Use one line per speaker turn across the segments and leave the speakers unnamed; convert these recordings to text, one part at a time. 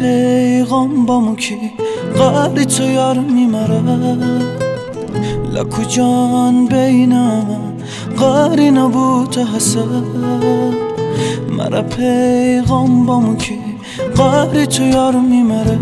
پیغام بامو کی قدری تو یار میمره لکو جان بینم قاری نبود حسد مرا پیغام بامو کی قدری تو یار میمره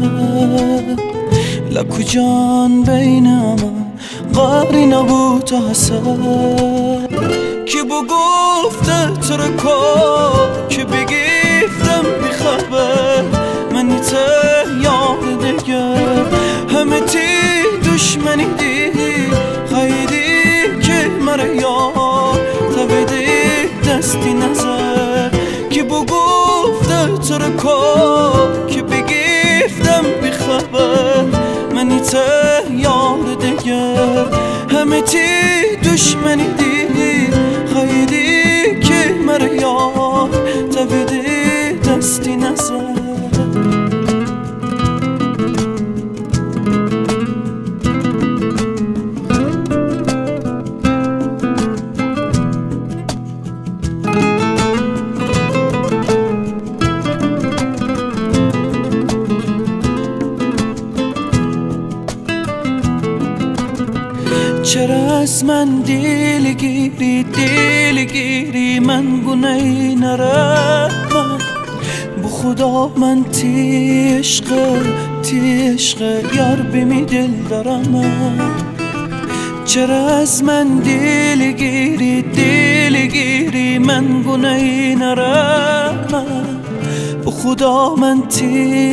لکو جان بینم قاری نبود حسد کی بو گفته تو رو کن کی بگیفتم بیخبر منی ته یاد دیگر همه تی دشمنی دی خیلی که مرا یار تبیدی دستی نظر کی بو گفته تو رو کن کی بگیفتم بیخبر منی ته یاد دیگر همه تی دشمنی دی خیلی که مرا یار تبیدی دستی نظر چرا از من دلگیری من گناهی نرم بو خدا من تی عشق یار بمی دل دارم چرا از من دلگیری من گناهی نرم بو خدا من تی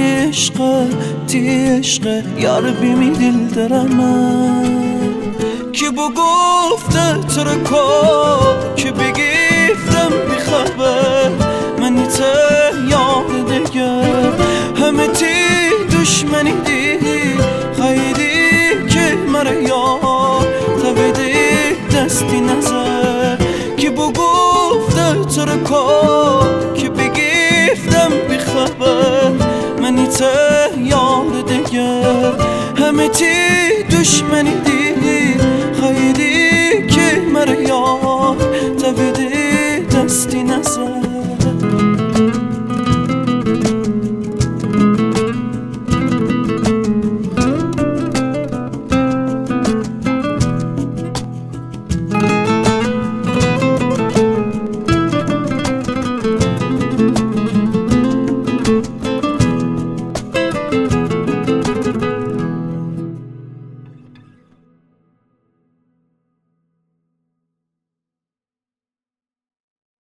عشق یار بمی دل دارم کی بو گفته تو رو کن کی بگیفتم بیخبر منی ته یاد دیگر همه تی دشمنی دی خیلی که مرا یار تبیدی دستی نظر کی بو گفته تو رو کن کی بگیفتم بیخبر منی ته یاد دیگر همه تی دشمنی